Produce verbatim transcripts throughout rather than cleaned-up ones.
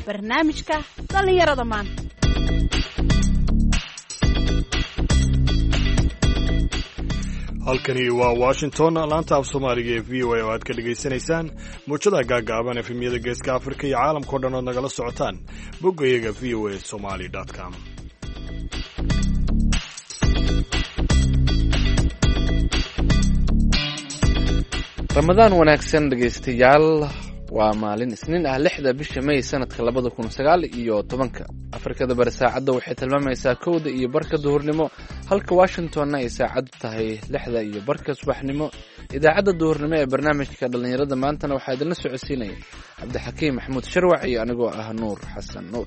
barnaamijka dhallinyarada maanta. halkani waa Washington, laanta af Soomaaliga ee V O A oo aad ka dhageysanaysaan muujada gaagaaban ee efemyada Geeska Afrika iyo caalamka oo dhan oo nagala socotaan boggayaga v o a somali dot com. ramadaan wanaagsan dhegaystayaal, waa maalin isniin ah lixda bisha May sanadka labada kun sagaal iyo tobanka. Afrikada bari saacadda waxay tilmaamaysaa kowda iyo barka duhurnimo, halka Washingtonna ay saacaddu tahay lixda iyo barka subaxnimo. Idaacadda duhurnimo ee barnaamijka dhallinyarada maantana waxaa idinla socodsiinaya Cabdixakiim Maxamuud Sharwac iyo anigoo ah Nuur Xasan Nuur.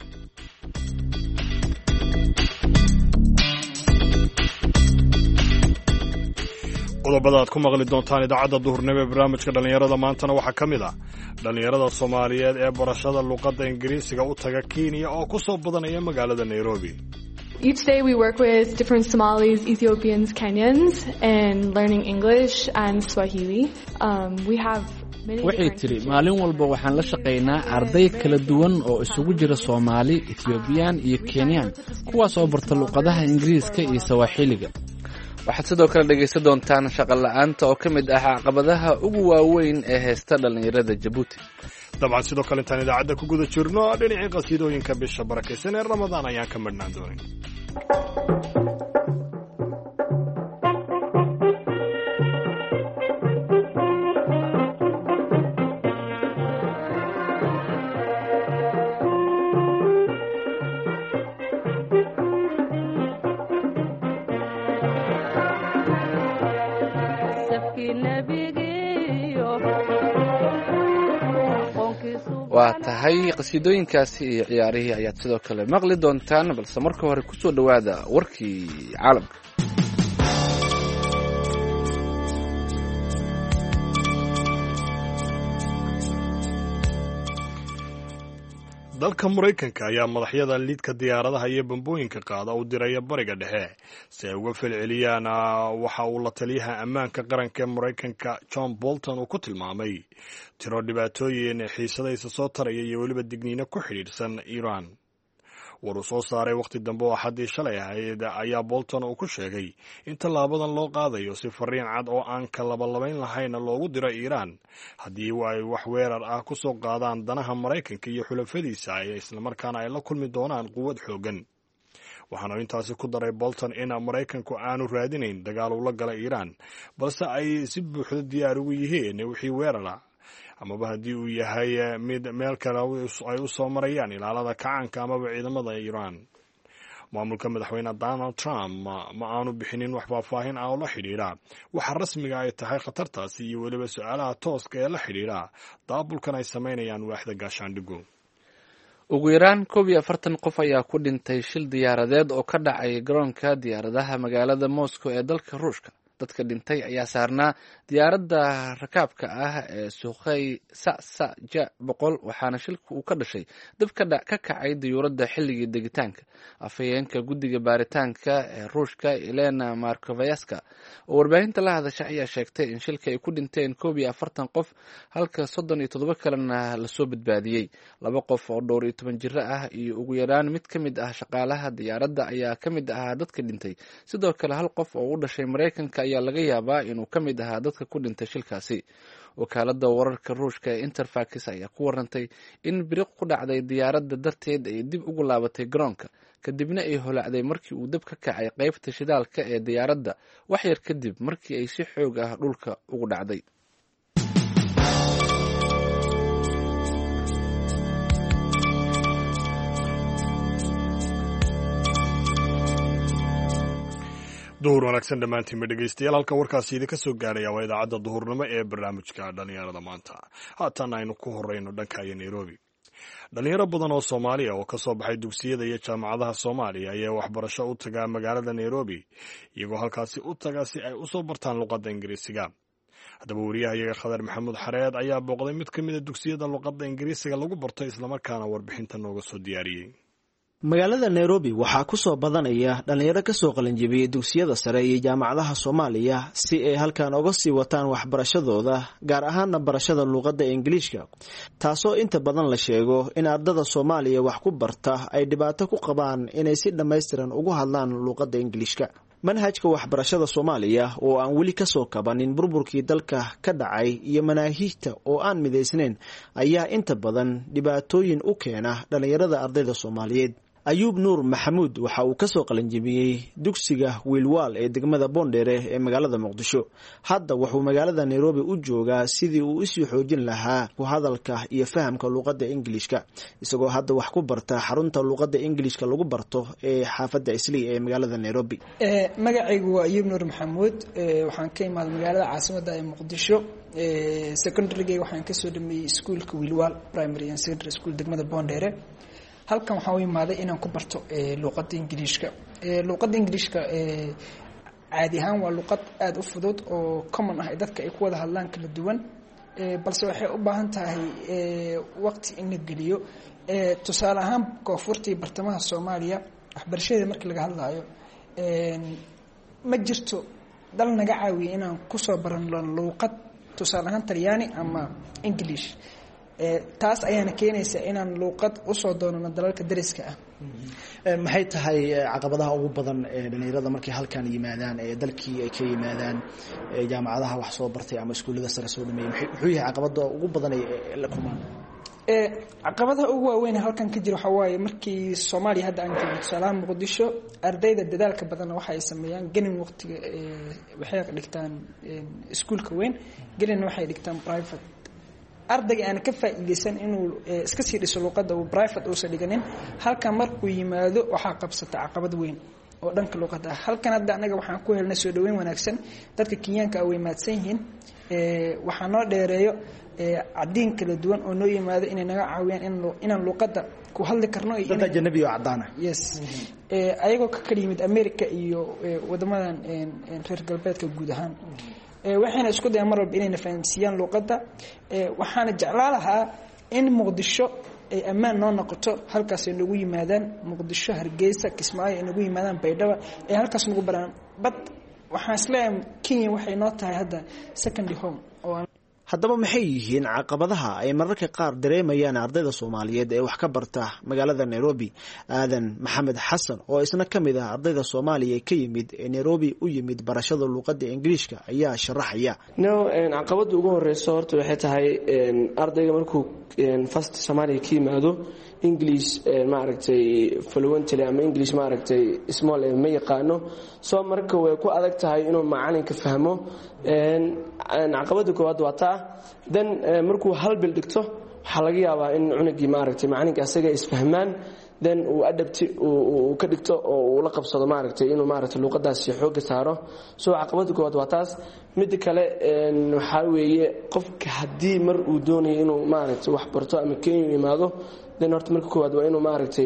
qodobada aad ku maqli doontaan idaacadda duhurnimo ee barnaamijka dhallinyarada maantana waxaa ka mid ah dhallinyarada Soomaaliyeed ee barashada luqadda Ingiriisiga u taga Kenya oo ku soo badanaya magaalada Nairobi. Each day we work with different Somalis, Ethiopians, Kenyans and learning English and Swahili. Um, we have waxay tiri maalin walba waxaan la shaqaynaa arday kala duwan oo isugu jira Soomaali, Ethiopian iyo Kenyan, kuwaas oo barta luqadaha Ingiriiska iyo Swahiliga. waxaad sidoo kale dhegaysan doontaan shaqo la'aanta oo ka mid ah caqabadaha ugu waaweyn ee haysta dhallinyarada Jabuuti. dabcan sidoo kale intaan idaacadda ku guda jirno dhinacii qasiidooyinka bisha barakaysan ee Ramadaan ayaan ka madhnaan doonin. waa tahay qasiidooyinkaasi iyo ciyaarihii ayaad sidoo kale maqli doontaan, balse marka hore ku soo dhowaada warkii caalamka. dalka Mareykanka ayaa madaxyada liidka diyaaradaha iyo bambooyinka qaada u diraya bariga dhexe si ay uga falceliyaan waxa uu la taliyaha ammaanka qaranka ee Mareykanka John Bolton uu ku tilmaamay tiro dhibaatooyin xiisadaysa soo taraya iyo weliba digniino ku xidhiidhsan Iran. war uu soo saaray waqti dambe oo xaddii shalay ahayd ayaa Bolton uu ku sheegay in tallaabadan loo qaadayo si fariin cad oo aan ka labalabayn lahayn loogu diro Iran haddii ay wax weerar ah ku soo qaadaan danaha Mareykanka iyo xulafadiisa ay isla markaana ay la kulmi doonaan quwad xoogan. waxaana intaasi ku daray Bolton in Mareykanku aanu raadinayn dagaal ula gala Iran, balse ay si buuxda diyaar ugu yihiin wixii weerar ah amaba haddii uu yahay mid meel kale ay u soo marayaan ilaalada kacaanka amaba ciidamada Iran. maamulka madaxweyne Donald Trump ma aanu bixinin wax faahfaahin ah oo la xidhiidha waxa rasmiga ay tahay khatartaasi iyo weliba su'aalaha tooska ee la xidhiidha daabulkan ay samaynayaan waaxda gaashaandhigu. ugu yaraan koob iyo afartan qof ayaa ku dhintay shil diyaaradeed oo ka dhacay garoonka diyaaradaha magaalada Moscow ee dalka Ruushka. dadka dhintay ayaa saarnaa diyaaradda rakaabka ah ee Sukhoi Sa-Sa-Ja boqol, waxaana shilku uu ka dhashay dab ka kacay diyuuradda xilligii degitaanka. afhayeenka guddiga baaritaanka ee Ruushka Elena Markovayaska oo warbaahinta la hadasha ayaa sheegtay in shilka ay ku dhinteen koob iyo afartan qof, halka soddon iyo toddoba kalena lasoo badbaadiyey. laba qof oo dhowr iyo toban jiro ah iyo ugu yaraan mid ka mid ah shaqaalaha diyaaradda ayaa ka mid ahaa dadka dhintay. sidoo kale hal qof oo u dhashay Mareykanka ayaa laga yaabaa inuu ka mid ahaa dadka ku dhintay shilkaasi. wakaaladda wararka Ruushka ee Interfax ayaa ku warantay in biriq ku dhacday diyaaradda darteed ay dib ugu laabatay garoonka, kadibna ay holacday markii uu dab ka kacay qaybta shidaalka ee diyaaradda wax yar kadib markii ay si xoog ah dhulka ugu dhacday. duhur wanaagsan dhammaantiinba dhegaystayaal, halka warkaasi idinka soo gaaraya waa idaacadda duhurnimo ee barnaamijka dhallinyarada maanta. haatan aynu ku horeyno dhanka iyo Nairobi. dhalinyaro badan oo Soomaaliya oo ka soo baxay dugsiyada iyo jaamacadaha Soomaaliya ayaa waxbarasho u taga magaalada Nairobi, iyagoo halkaasi u taga si ay u soo bartaan luqadda Ingiriisiga. haddaba wariyahayaga Khadar Maxamuud Xareed ayaa booqday mid ka mid a dugsiyada luqadda Ingiriisiga lagu barto, islamarkaana warbixinta nooga soo diyaariyey. magaalada Nairobi waxaa ku soo badanaya dhalinyaro ka soo qalinjibiyay dugsiyada sare iyo jaamacadaha Soomaaliya si ay halkan uga sii wataan waxbarashadooda gaar ahaan barashada luqadda Ingiriiska taasoo inta badan la sheego in ardada Soomaaliya wax ku barta ay dhibaato ku qabaan inay si dhameystiran ugu hadlaan luqadda Ingiriiska manhajka waxbarashada Soomaaliya oo aan weli ka soo kabanin burburkii dalka ka dhacay iyo manaahiijta oo aan mideysnayn ayaa inta badan dhibaatooyin u keena dhalinyarada ardayda Soomaaliyeed Ayub Nuur Maxamuud waxa uu ka soo qalinjibiyay dugsiga Wiilwaal ee degmada Boondere ee magaalada Muqdisho hadda wuxuu magaalada Nairobi u joogaa sidii uu isii xoojin lahaa ku hadalka iyo fahamka luqadda Ingiriiska isagoo hadda wax ku barta xarunta luqadda Ingiriiska lagu barto ee xaafadda Islii ee magaalada Nairobi ee magacaygu waa Ayub Nuur Maxamuud ee waxaan ka imaaday magaalada caasimadda ee Muqdisho ee secondary waxaan ka soo dhameeyay iskuulka Wiilwaal primary and secondary school degmada Boondere halkan waxaan u imaaday inaan ku barto ee luqadda Ingiriiska ee luqadda Ingiriiska ee caadi ahaan waa luqad aad u fudud oo common ah dadka ay ku wada hadlaan kala duwan ee balse waxay u baahan tahay ee waqti in la geliyo ee tusaale ahaan koonfurtii bartamaha Soomaaliya waxbarashada markii laga hadlayo ee ma jirto dal naga caawiyo inaan ku soo barano luqad tusaale ahaan Talyaani ama English ee taas ayaana keenaysa inaan luqad u soo doonano dalalka dariska ah ee maxay tahay caqabadaha ugu badan ee dhalinyarada markay halkan yimaadaan ee dalkii ay ka yimaadaan ee jaamacadaha wax soo bartay ama iskuulada sare soo dhameeyay wuxuu yahay caqabada ugu badan ee la kulmaan ee caqabadaha ugu waaweyn halkan ka jira waxa waaye markii Soomaaliya hadda aan joogno salaam Muqdisho ardayda dadaalka badan waxa ay sameeyaan gelin waqtiga ee waxay dhigtaan iskuulka weyn gelin waxay dhigtaan private ardayga aan ka faa'iideysan inuu iska sii dhiso luqadda uu private uu sadhiganin halka markuu yimaado waxa qabsata caqabad weyn oo dhanka luqadda halkan hadda anaga waxaan ku helnay soo dhaweyn wanaagsan dadka Kenyaanka ay maadsan yihiin ee waxa noo dheereeyo ee cadin kala duwan oo noo yimaado inay naga caawiyaan in inaan luqadda ku hadli karno iyo dadka ajnabi oo cadaan ah yes ee ayagoo ka kala yimid America iyo wadamadan reer galbeedka guud ahaan ee waxayna isku dayaan mar walba inay fahamsiiyaan luqadda ee waxaana jeclaan lahaa in Muqdisho ay ammaan noo noqoto halkaas ay nagu yimaadaan Muqdisho Hargeysa Kismaayo ay nagu yimaadaan Baydhabo ay halkaas nagu baraan bad waxaan isleeyahay Kenya waxay noo tahay hadda secondary home oo haddaba maxay yihiin caqabadaha ay mararka qaar dareemayaan ardayda Soomaaliyeed ee wax ka barta magaalada Nairobi aadan Maxamed Xasan oo isna kamid ah ardayda Soomaaliya ka yimid ee Nairobi u yimid barashada luqadda Ingiriiska ayaa sharaxaya no caqabada ugu horeyso horta waxay tahay ardayga markuu first Soomaaliya ka yimaado English ma aragtay fluently ama English ma aragtay small ma yaqaano soo marka way ku adag tahay inuu macalinka fahmo een caqabada koowaad waa taa dan markuu hal bil dhigto waxa laga yaabaa in cunugii ma aragtay macalinka asaga isfahmaan dan uu adabti uu ka dhigto oo uu la qabsado ma aragtay inuu ma aragtay luqadaas xoog saaro soo caqabada koowaad waa taas mid kale een waxa weeye qofka hadii mar uu doonayo inuu ma aragtay wax barto ama Kenya yimaado dan horta marka koowaad waa inuu ma aragtay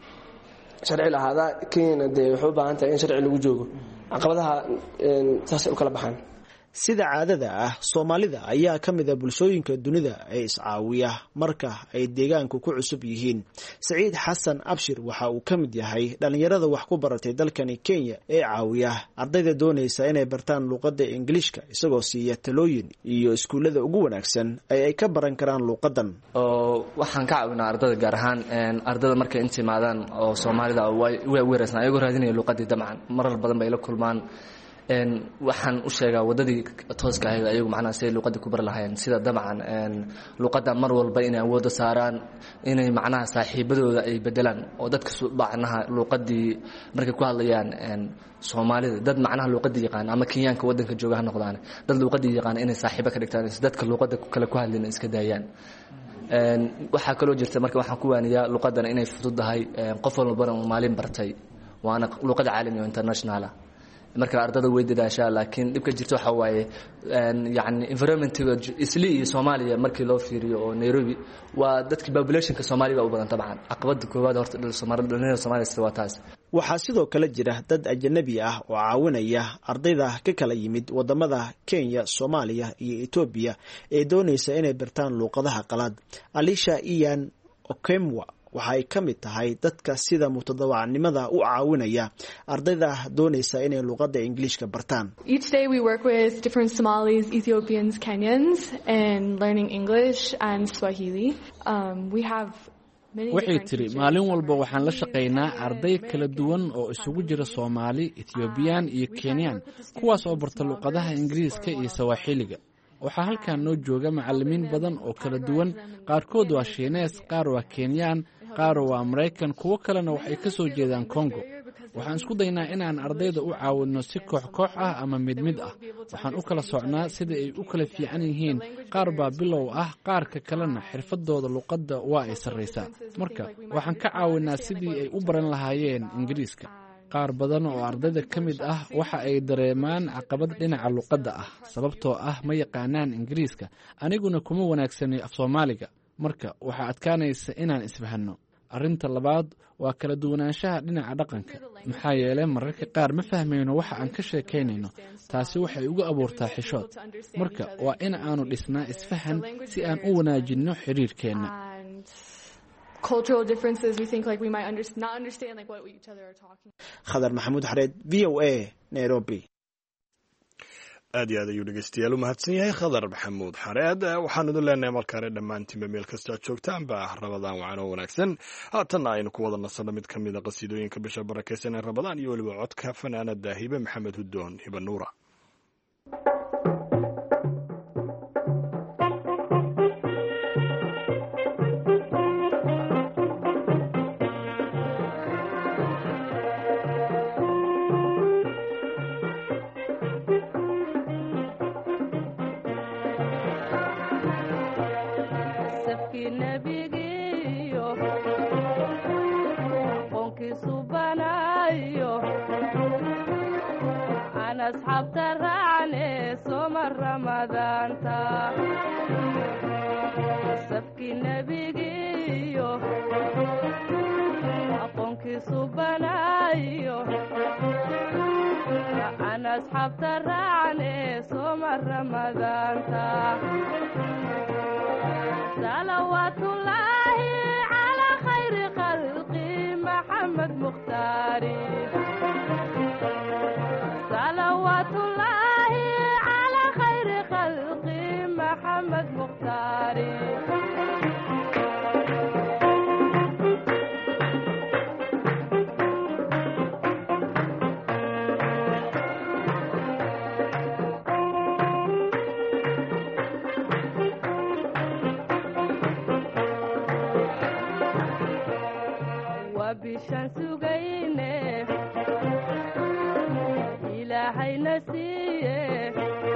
sharci lahaada Kenya de wuxuu baahan tahay in sharci lagu joogo caqabadaha een taas u kala baxaan sida caadada ah Soomaalida ayaa kamid ah bulshooyinka dunida ee iscaawiya marka ay deegaanku ku cusub yihiin Saciid Xasan Abshir waxa uu kamid yahay dhalinyarada wax ku baratay dalkani Kenya ee caawiya ardayda doonaysa inay bartaan luqadda Ingiriiska isagoo siiya talooyin iyo iskuulada ugu wanaagsan ay ay ka baran karaan luqadan oo waxaan ka caawinaa ardayda gaar ahaan ardayda markay intimaadaan oo Soomaalida way weerarsan ayagoo raadinaya luqadda dabcan marar badan bay la kulmaan een waxaan u sheegaa wadadii tooska ahayd ayagu macnaha si luqadda ku bar lahayn sida dabcan een luqadda mar walba inay awood saaraan inay macnaha saaxiibadooda ay bedelaan oo dadka macnaha luqadii markay ku hadlayaan een Soomaalida dad macnaha luqadii yaqaan ama Kenyaanka wadanka jooga ha noqdaan dad luqadii yaqaan inay saaxiibo ka dhigtaan dadka luqadda kale ku hadlayna iska daayaan een waxa kale oo jirta marka waxaan ku waaniyaa luqadan inay fududahay qof walba oo maalin bartay waana luqad caalami oo international ah marka ardada way dadaashaa laakiin dibka jirto waxa waaye een yaani environmentiga Islii iyo Soomaaliya markii loo fiiriyo oo Nairobi waa dadka populationka Soomaaliga u badan tabcan caqabada koowaad horta Soomaaliya Soomaaliya waa taas waxaa sidoo kale jira dad ajnabi ah oo caawinaya ardayda ka kala yimid wadamada Kenya Soomaaliya iyo Ethiopia ee doonaysa inay bartaan luqadaha qalaad Alisha Ian Okemwa waxay ka mid tahay dadka sida mutadawacnimada u caawinaya ardayda doonaysa inay luqadda ingiliishka bartaan. Each day we work with different Somalis, Ethiopians, Kenyans and learning English and Swahili. Um, we have waxay tiri maalin walba waxaan la shaqaynaa arday kala duwan oo isugu jira Soomaali, Ethiopian iyo Kenyan kuwaas oo barta luqadaha Ingiriiska iyo Swahiliga. waxaa halkan noo jooga macallimiin badan oo kala duwan, qaarkood waa Shiinees, qaar waa Kenyan, qaar waa Mareykan, kuwo kalena waxay ka soo jeedaan Congo. waxaan isku daynaa inaan ardayda u caawinno si koox koox ah ama mid mid ah. waxaan u kala socnaa sida ay u kala fiican yihiin, qaar baa bilow ah, qaarka kalena xirfadooda luqadda waa ay sarraysaa. marka waxaan ka caawinaa sidii ay u baran lahaayeen Ingiriiska. qaar badan oo ardayda ka mid ah waxa ay dareemaan caqabad dhinaca luqadda ah sababtoo ah ma yaqaanaan Ingiriiska, aniguna kuma wanaagsanay af Soomaaliga. marka waxaa adkaanaysa inaan isfahanno. arrinta labaad waa kala duwanaanshaha dhinaca dhaqanka, maxaa yeelay mararka qaar ma fahmayno waxa aan ka sheekaynayno. taasi waxay ugu abuurtaa xishood. marka waa in aanu dhisnaa isfahan si aan u wanaajinno xiriirkeenna. cultural differences we think like we might under, not understand like what each other are talking. Khadar Maxamuud Xareed, V O A, Nairobi. aad iyo aad ayuu dhegeystayaal u mahadsan yahay Khadar Maxamuud Xareed. waxaan idin leenahay markaare dhammaantiinba meel kasta aad joogtaanba Rabadaan wacan oo wanaagsan. haatanna aynu ku wada nasanno mid ka mid a qasiidooyinka bisha barakeysan ee Rabadaan iyo weliba codka fanaanada Hibe Maxamed Hudoon Hibe Nuura. asxaabta raacne soma ramadaanta safkii nebigiiyo aqoonkiisu banaayo aan asxaabta raacne soma ramadaanta salawaatullaahi calaa khayri khalqi maxamed mukhtaari صلوات الله على خير خلق محمد مختاري وبشان سجينه إلهينا سيه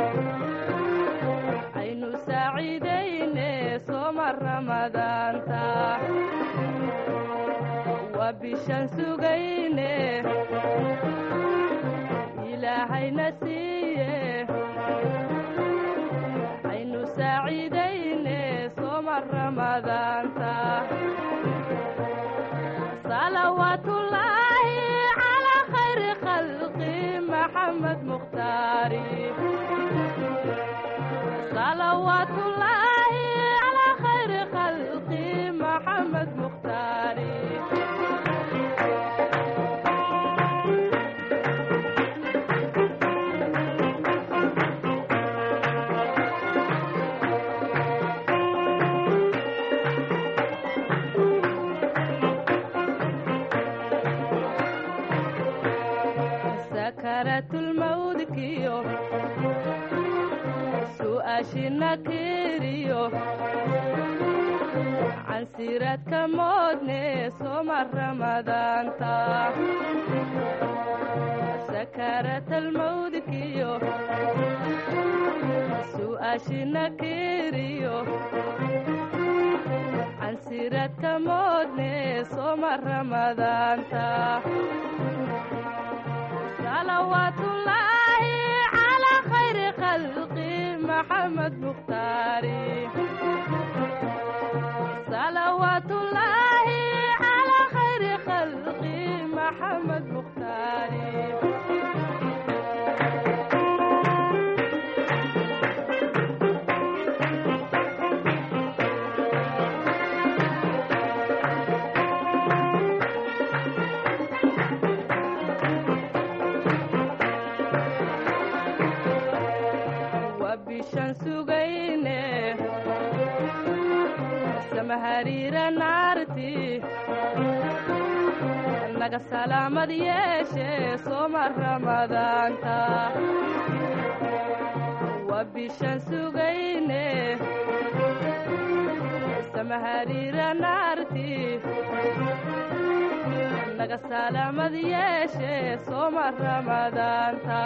عين سعيدين صوم رمضان تا وبشمس جينه إلهينا سيه عين سعيدين صوم رمضان تا صلوات الله على خير خلقه محمد مختاري صلوات الله على خير خلقي محمد مختاري سكرت الموت كيو سؤاشنا كيريو عن سيرة كمودني صوم رمضان تا سكرت الموت كيو سؤاشنا كيريو عن سيرة كمودني صوم رمضان تا صلوات الله على خير خلقي محمد مختاري صلوات الله على خير خلقي محمد مختاري naga salaamad yeeshe sooma ramadaanta waa bishaan sugayne samahariira naarti naga salaamad yeeshe sooma ramadaanta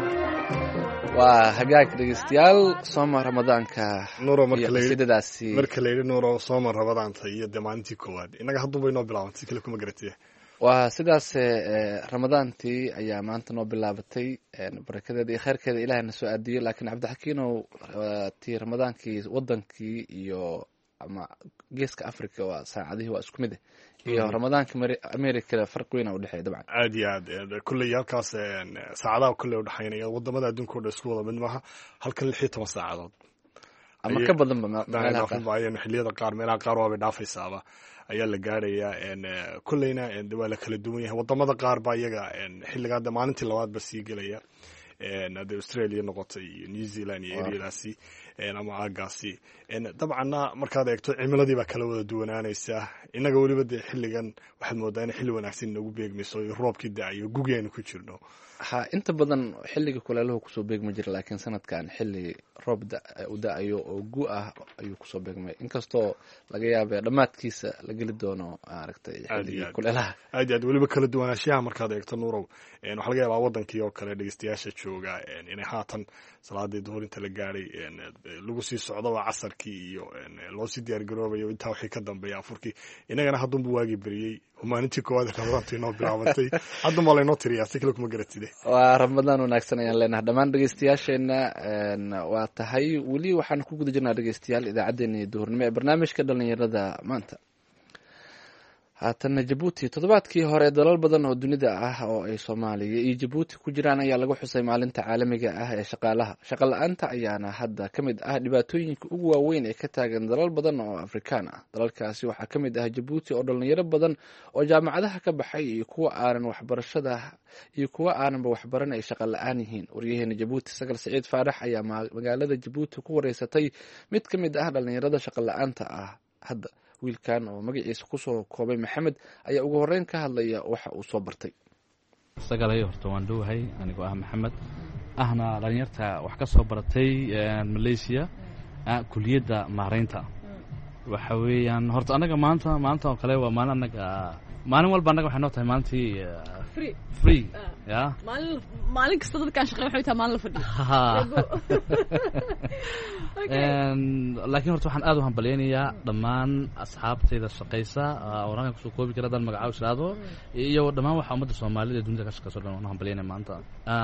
waa hagaag dhegeystayaal sooma ramadaanka nuuro iyo qasiidadaasi marka la yidhi nuuro sooma ramadaanta iyo dee maalintii koowaad innaga hadduunbay noo bilaabantay kale kuma garatiye waa sidaas ramadaantii ayaa maanta noo bilaabatay barakadeeda iyo kheyrkeeda ilaahay na soo aadiyo laakiin cabdixakiinow tii ramadaankii wadankii iyo ama geeska africa waa saacadihii waa isku mid eh iyo ramadaanka america farq weyn u dhexeeya dabcan aad iyo aad kulley halkaas saacadaha kulley udhexaynaya wadamada adduunka o dhan isku wada mid maaha halkan lix iyo toban saacadood ama ka badanba meelaha xilliyada qaar meelaha qaar waabay dhaafaysaaba ayaa la gaarayaa kulleyna waa la kala duwan yahay wadamada qaar baa iyaga xilligaa de maalintii labaad ba sii gelaya hadday australia noqotay iyo new zealand iyo eryadaasi ama aagaasi dabcanna markaad eegto cimiladii baa kala wada duwanaanaysa innaga weliba dee xilligan waxaad moodaa inay xilli wanaagsan inagu beegmayso roobkii da-ayo gugi aynu ku jirno ha inta badan xilliga kuleeluhu kusoo beegma jira laakiin sanadkan xilli roob u da-ayo oo gu ah ayuu kusoo beegmay inkastoo laga yaabee dhammaadkiisa la geli doono maaragtay xilligii kuleelaha aad iyo aad weliba kala duwanaanshaha markaad eegto nuurow waxaa laga yaabaa wadankii oo kale dhegeystayaasha jooga inay haatan salaadii duhur inta la gaadhay lagu sii socdoba casarkii iyo loo sii diyaargaroobayo intaa wixii ka dambeeya afurkii innagana haddunba waagii beriyey maalintii koowaad ramadaantii noo bilaabantay haddun baa laynoo tiriyaa si kale kuma garatide waa ramadaan wanaagsan ayaan leenahay dhammaan dhegeystayaasheenna waa tahay weli waxaan ku guda jirnaa dhegeystayaal idaacaddeenii duhurnimo ee barnaamijka dhalinyarada maanta haatana jabuuti toddobaadkii hore dalal badan oo dunida ah oo ay soomaaliya iyo jabuuti ku jiraan ayaa lagu xusay maalinta caalamiga ah ee shaqaalaha shaqa la-aanta ayaana hadda ka mid ah dhibaatooyinka ugu waaweyn ee ka taagan dalal badan oo afrikaan ah dalalkaasi waxaa ka mid ah jabuuti oo dhalinyaro badan oo jaamacadaha ka baxay iyo kuwa aanan waxbarashada iyo kuwa aananba waxbaran ay shaqa la-aan yihiin waryaheena jabuuti sagal saciid faarax ayaa magaalada jabuuti ku wareysatay mid ka mid ah dhalinyarada shaqa la-aanta ah hadda wiilkan oo magaciisa kusoo koobay maxamed ayaa ugu horeyn ka hadlaya waxa uu soo bartay sagalay horta waan dhowahay anigoo ah maxamed ahna dhalinyarta wax ka soo baratay malaysia kuliyadda maaraynta waxa weeyaan horta annaga maanta maanta oo kale waa maalin annaga maalin walba annaga waxay noo tahay maalintii free ya maalin maalin kasta dadkaan shaqeyn waxay tahay maalin la fadhiyo laakiin horta waxaan aad u hambalyaynayaa dhammaan asxaabtayda shaqaysa oo ranka kusoo koobi kara haddaan magacaabo shiraado iyo dhammaan waxa ummadda soomaalida ee dunida ka shaqayso dhan waan hambalyaynaya maanta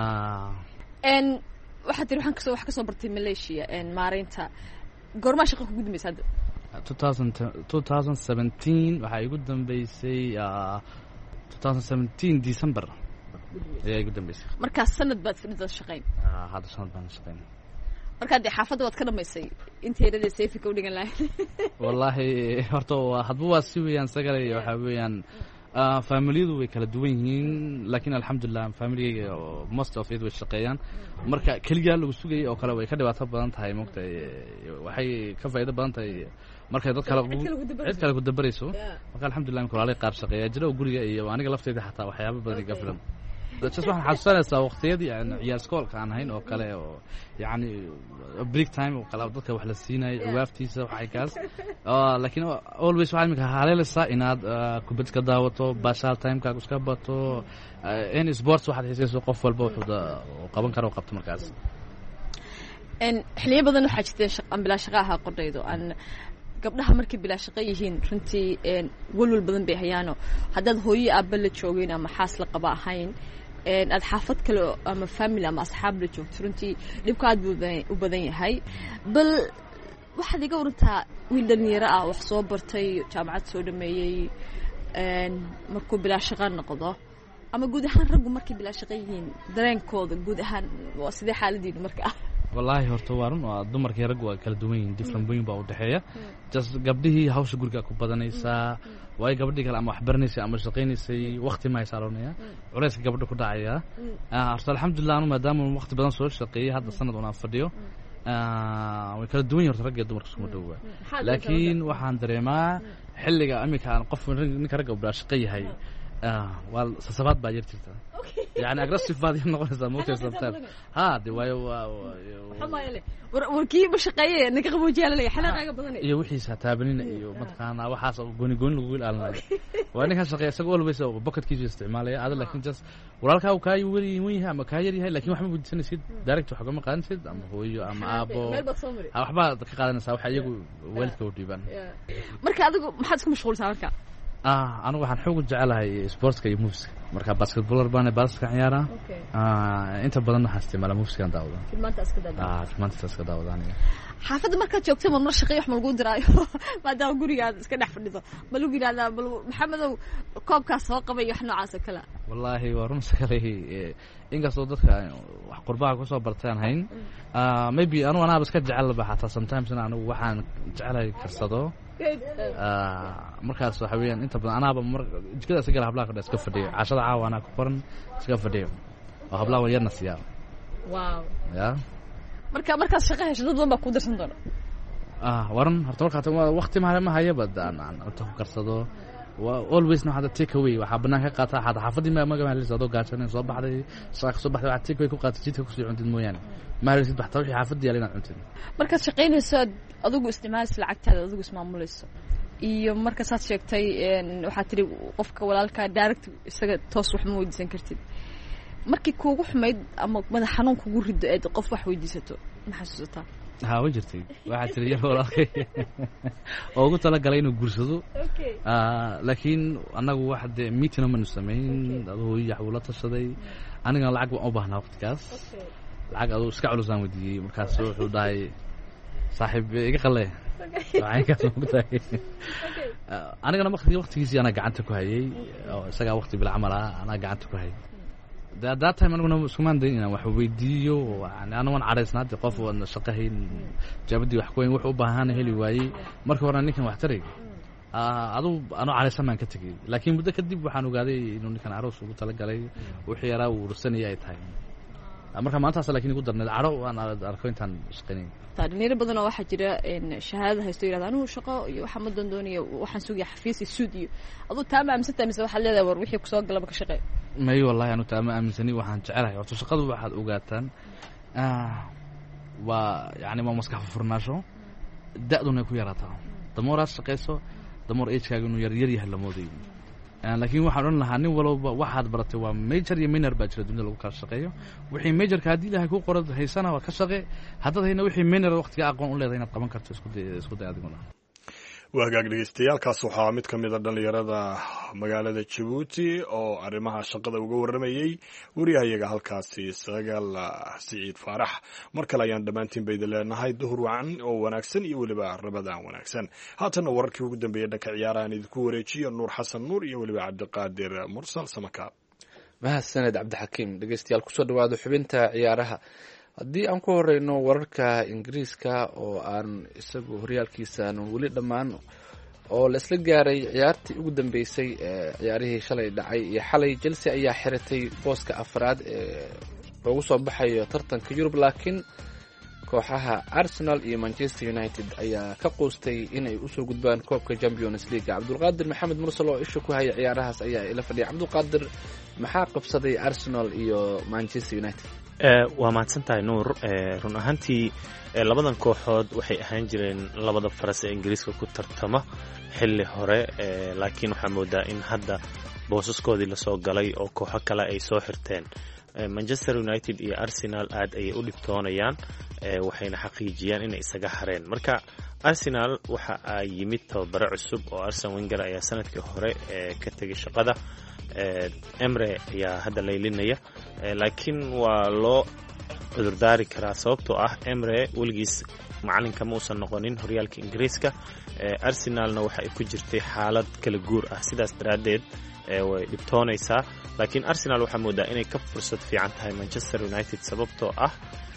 waxaad tiri waxaan kasoo wax kasoo bartay malaysia maaraynta goormaa shaqa ku gudmaysa hadda twenty seventeen waxaa igu dambeysay twenty seventeen december ayaa igu dambeysay markaas sanad baad fadhida shaqayn hadda sanad baan shaqayn markaa dee xaafadda waad ka dhamaysay inteeradee safika u dhigan lahay wallaahi horta hadba waa si weeyaan sagalay waxaa weeyaan familiyadu way kala duwan yihiin laakiin alxamdulilah familigayga most of it way shaqeeyaan marka keligaa lagu sugayay oo kale way ka dhibaato badan tahay moogta waxay ka faa'iido badan tahay markay dad kale cid kale ku dabarayso marka alxamdulilah imika walaalay qaar shaqeeya jira oo guriga iyo aniga lafteyda xataa waxyaaba badan iga filan just waxaan xasuusanaysaa waqtiyadii ciyaar iskoolka aan ahayn oo kale oo yacni break time oo kale dadka wax la siinayo ciwaaftiisa waxay kaas laakiin always waxaa imika haleelaysaa inaad kubad ka daawato bashaal timekaaga iska bato any sports waxaad xiisayso qof walba wuxuu qaban kara oo qabto markaas xiliyo badan waxaa jirta bilaa shaqa ahaa qordhaydo aan gabdhaha markay bilaa shaqo yihiin runtii walwal badan bay hayaano haddaad hooyo aabba la joogin ama xaas la qaba ahayn aad xaafad kale ama family ama asxaab la joogto runtii dhibka aad buu u badan yahay bal waxaad iga warantaa wiil dhalinyaro ah wax soo bartay jaamacad soo dhameeyey markuu bilaa shaqo noqdo ama guud ahaan raggu markay bilaa shaqo yihiin dareenkooda guud ahaan waa sidee xaaladiinu marka ah wallaahi horta waa run waa dumarkii raggu waa kala duwan yihiin different weyn baa u dhexeeya just gabdhihii hawsha guriga ku badanaysaa waayo gabadhii kale ama wax baranaysay ama shaqaynaysay waqti ma haysaaloonaya culayska gabadha ku dhacaya horta alxamdulilah anu maadaama waqti badan soo shaqeeyey hadda sanad unaan fadhiyo way kala duwan yihin horta ragga iyo dumarka iskuma dhowaa laakiin waxaan dareemaa xilliga iminka aan qof ninka ragga bilaa shaqo yahay waa sasabaad baa yar jirta yani aggressive baad yar noqonaysaa motor sometimes ha de waayo warkii ma shaqeeyay ninka qaboojiyaa la xanaaqaga badan iyo wixiisa taabanina iyo mataqaana waxaas gooni gooni lagu ilaalinayo waa ninka shaqeeya isaga always bucketkiisa isticmaalaya aad laakiin just walaalkaa uu kaay wari weyn ama kaay yar yahay laakiin wax ma weydiisanaysid direct wax kama qaadanaysid ama hooyo ama aabo waxba ka qaadanaysaa waxa iyagu waalidka u dhiibaan marka adigu maxaad isku mashquulsan marka ah anigu waxaan xoog jecelahay sportska iyo moveska marka basketballer baan baaska ciyaaraa ah inta badan waxaan isticmaalaa moveska daawada filmaanta iska daawada ah filmaanta iska daawada xaafadda markaad joogto ma mar shaqeeyo wax ma lagu diraayo maadaama gurigaada iska dhex fadhido ma lagu yiraahdaa bal maxamedow koobkaas soo qabay wax noocaas kale wallahi waa run sakalay inkastoo dadka wax qurbaha ku soo bartaan hayn ah maybe anu anaaba iska jecel baa xataa sometimes anu waxaan jecelahay karsado markaas waxa weeyaan inta badan anaaba mar jikada isaga hablaha ka iska fadhiyo cashada caawa ana ku qoran iska fadhiyo oo hablaha waan yarna siyaa wow ya marka markaas shaqo hesho dad badan baa ku darsan doona ah waran horta marka waqti ma ma haya badaan aan inta ku karsado waa always no hada take away waxa banaan ka qaataa hada xaafadii ma magaca la soo gaajana soo baxday saaq soo baxday waxa take away ku qaatay jidka ku sii cuntid mooyaan ma haysid baxta wixii xaafadii yaalina cuntid marka shaqeynayso adigu isticmaalayso lacagtaada adigu ismaamulayso iyo marka saad sheegtay waxa tiri qofka walaalka direct isaga toos wax ma weydiisan kartid markii kuugu xumayd ama madax xanuun kugu rido ee qof wax weydiisato ma xasuusataa ha way jirtay waxa tiri yar walaalkay oo ugu tala galay inuu guursado ah laakiin anagu wax de meeting ma nusameyn adoo yaxwala tashaday aniga lacag waan u baahnaa waqtigaas lacag adoo iska culusaan weydiiyay markaas wuxuu dhahay saaxiib iga qalle waxaan ka soo gudbay aniga waqti waqtigiisii ana gacanta ku hayay oo isaga waqti bil amal ana gacanta ku hayay da that time anigu isku maandayn inaan wax weydiiyo yani ana waan caraysnaad qof wadna shaqahayn jabadii wax ku weyn wuxuu u baahan heli waayay markii hore ninkan wax taray ah adu ana caraysan ka tagay laakiin muddo kadib waxaan ogaaday inuu ninkan aroos ugu tala galay wixii yaraa uu rusanay ay tahay marka maanta laakiin ugu darnay caro aan arko intaan shaqeynay taadneer badan oo waxa jira in shahaada haysto yiraahdo anigu shaqo iyo waxa ma doondooniyo waxaan suuqay xafiis suudiyo adu taama amsata mise waxa leedahay war wixii ku soo galaba ka shaqeey may wallahi anu taama amsani waxaan jecelahay oo shaqadu waxaad ogaataan ah waa yani ma maskax furnaasho daaduna ku yaraataa damoora shaqeyso damoor age-kaaga inuu yar yar yahay la mooday laakiin waxaan oran lahaa nin walba waxaad baratay waa major iyo minor baa jira dunida lagu kala shaqeeyo wixii majorka haddii ilahay ku qorad haysana waa ka shaqe haddaad hayna wixii minor waqtiga aqoon u leedahay inaad qaban karto isku day isku day adiguna waa hagaag dhegeystayaaalkaas waxaa mid ka mid a dhallinyarada magaalada jabuuti oo arrimaha shaqada uga warramayey wariyahayaga halkaasi sagaal siciid faarax mar kale ayaan dhammaantiin ba idin leenahay duhur wacan oo wanaagsan iyo weliba rabadaan wanaagsan haatanna wararkii ugu dambeeyey dhanka ciyaarahan idinku wareejiyo nuur xasan nuur iyo weliba cabdiqaadir mursal samakaab mahadsaned cabdixakiim dhegeystayaal kusoo dhawaado xubinta ciyaaraha haddii aan ku horeyno wararka ingiriiska oo aan isagu horyaalkiisa aan weli dhammaan oo la isla gaaray ciyaartii ugu dambeysay ee ciyaarihii shalay dhacay iyo xalay Chelsea ayaa xiratay booska afraad ee ugu soo baxayo tartanka Yurub laakiin kooxaha Arsenal iyo Manchester United ayaa ka qoostay inay u soo gudbaan koobka Champions League Cabdulqaadir Maxamed Mursal oo isha ku haya ciyaarahaas ayaa ila fadhiya Cabdulqaadir maxaa qabsaday Arsenal iyo Manchester United waa mahadsantahay nuur run ahaantii labadan kooxood waxay ahaan jireen labada faras ee ingiriiska ku tartama xilli hore laakiin waxaa moodaa in hadda boosaskoodii lasoo galay oo kooxo kale ay soo xirteen Manchester United iyo Arsenal aad ayay u dhibtoonayaan waxayna xaqiijiyaan inay isaga hareen marka Arsenal waxa ay yimid tababaro cusub oo Arsene Wenger ayaa sanadkii hore ka tagay shaqada Emre ayaa hadda laylinaya laakiin waa loo cudurdaari karaa sababtoo ah Emre weligiis macalinka ma uusan noqonin horyaalka ingiriiska Arsenalna waxa ay ku jirtay xaalad kala guur ah sidaas daraaddeed way dhibtoonaysaa laakiin Arsenal waxaa moodaa inay ka fursad fiican tahay Manchester United sababtoo ah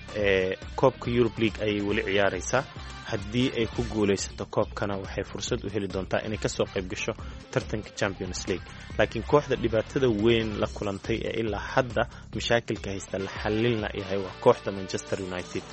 koobka Europe League ayay weli ciyaaraysaa haddii ay ku guulaysato koobkana waxay fursad u heli doontaa inay kasoo qayb gasho tartanka Champions League laakiin kooxda dhibaatada weyn la kulantay ee ilaa hadda mashaakilka haysta la xalilna yahay waa kooxda Manchester United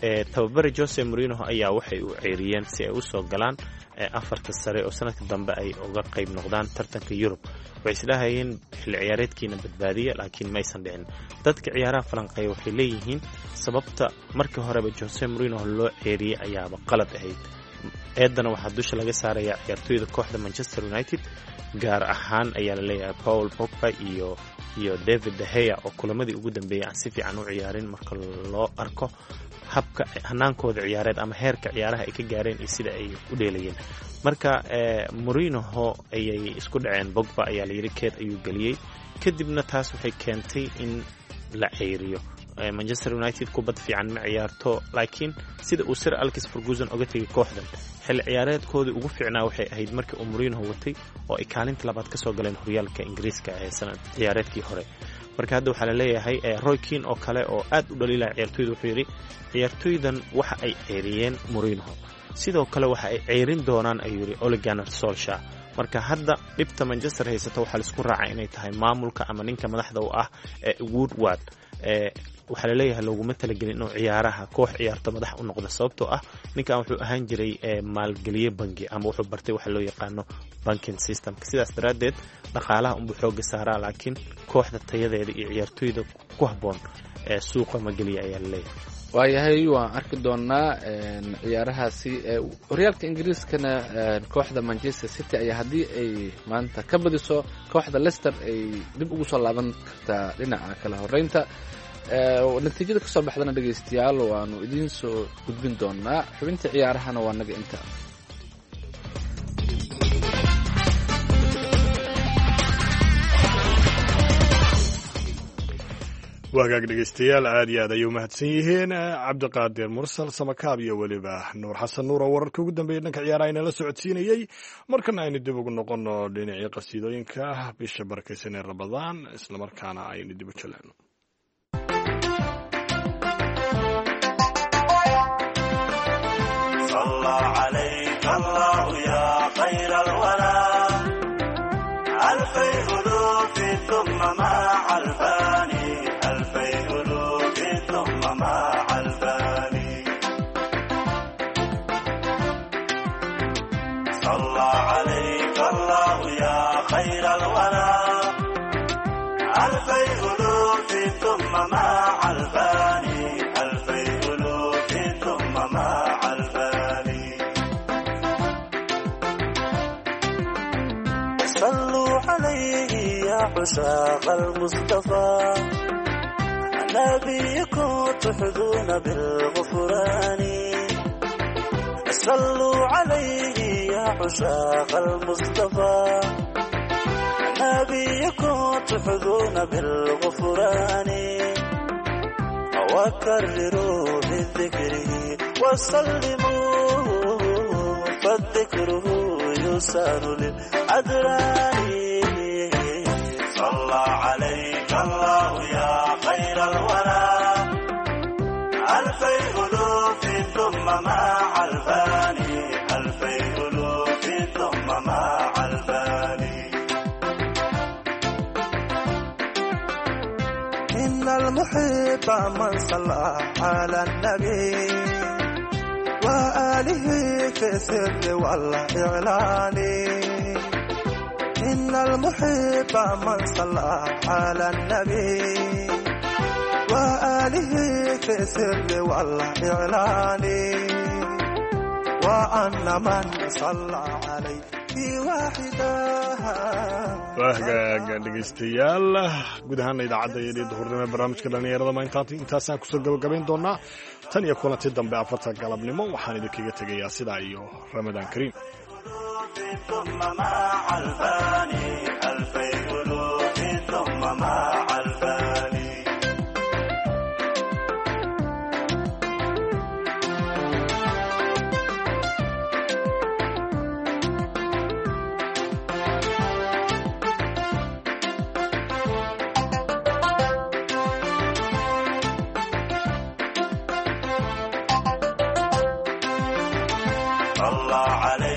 tababare Jose Mourinho ayaa waxay u ceeriyeen si ay u soo galaan afarta sare oo sanadka dambe ay uga qayb noqdaan tartanka Yurub. waxay islahayeen xilli ciyaareedkiina badbaadiya laakiin ma aysan dhicin. dadka ciyaaraha falanqeeya waxay leeyihiin sababta markii horeba Jose Mourinho loo ceeriyay ayaaba qalad ahayd. eedana waxaa dusha laga saaraya ciyaartooyda kooxda Manchester United, gaar ahaan ayaa la leeyahay Paul Pogba iyo iyo David De Gea oo kulamadii ugu dambeeyay aan si fiican u ciyaarin marka loo arko habka hanaankooda ciyaareed ama heerka ciyaaraha ay ka gaareen iyo sida ay u dheelayeen. marka Mourinho ayay isku dhaceen. Pogba ayaa la yiri keed ayuu galiyay, kadibna taas waxay keentay in la ceeriyo. Manchester United kubad fiican ma ciyaarto, laakiin sida uu Sir Alex Ferguson uga tagay kooxdan xilli ciyaareedkoodii ugu fiicnaa waxay ahayd markii uu Mourinho watay oo ay kaalinta labaad ka soo galeen horyaalka Ingiriiska ee sanad ciyaareedkii hore. marka hadda waxaa la leeyahay Roy Keane oo kale oo aad u dhaliilaya ciyaartooyda wuxuu yiri ciyaartooydan waxa ay ceeriyeen Mourinho, sidoo kale waxa ay ceerin doonaan ayuu yiri Ole Gunnar Solskjaer. marka hadda dhibta Manchester haysato waxaa la isku raacay inay tahay maamulka ama ninka madaxda u ah Woodward. waxaa la leeyahay looguma talagelin inuu ciyaaraha koox ciyaarto madax u noqdo, sababtoo ah ninkan wuxuu ahaan jiray maalgeliye bangi ama wuxuu bartay waxa loo yaqaano banking system. sidaas daraaddeed dhaqaalaha unbuu xooga saaraa, laakiin kooxda tayadeeda iyo ciyaartooyda ku habboon ee suuqa ma geliya ayaa la leeyahay. waayahay waan arki doonaa ciyaarahaasi. horyaalka ingiriiskana kooxda Manchester City ayaa haddii ay maanta ka badiso kooxda Leicester ay dib ugu soo laaban kartaa dhinaca kala horeynta. natiijada ka soo baxdana dhegaystayaal waanu idiin soo gudbin doonaa. xubinta ciyaarahana waa naga inta. waagaag dhegaystayaal aad iyo aad ayay u mahadsan yihiin cabdiqaadir mursal samakaab iyo weliba nuur xasan nuur oo wararka ugu dambeeyay dhanka ciyaaraha inala socodsiinayey. markana aynu dib ugu noqono dhinacii qasiidooyinka bisha barakaysan ee Ramadaan, islamarkaana aynu dib u jaleecno. صلى عليك الله يا خير الورى ألفي ألوف ثم مع الفاني ألفي ألوف ثم مع الفاني صلى عليك الله يا خير الورى ألفي ألوف ثم مع الفاني ألفي ألوف ثم مع الفاني صلوا عليه يا عشاق المصطفى نبيكم تحظون بالغفران صلوا عليه يا عشاق المصطفى نبيكم تحظون بالغفران وكرروا بذكره وسلموا فالذكره يسار للأدران صلى عليك الله يا خير الورى ألفي ألوف ثم مع الفاني ألفي ألوف ثم مع الفاني إن المحب من صلى على النبي وآله في السر والإعلان إن المحب من صلى على النبي وآله في السر والإعلان وأن من صلى عليه waahagaaga dhegaystayaal guud ahaana idaacadda iyo duhurnimo barnaamijka dhallinyarada ma intaasaan kusoo gabagabayn doonaa. tan iyo kulanti dambe afarta galabnimo waxaan idinkaga tegayaa sidaa iyo Ramadaan Kariim. صلى عليه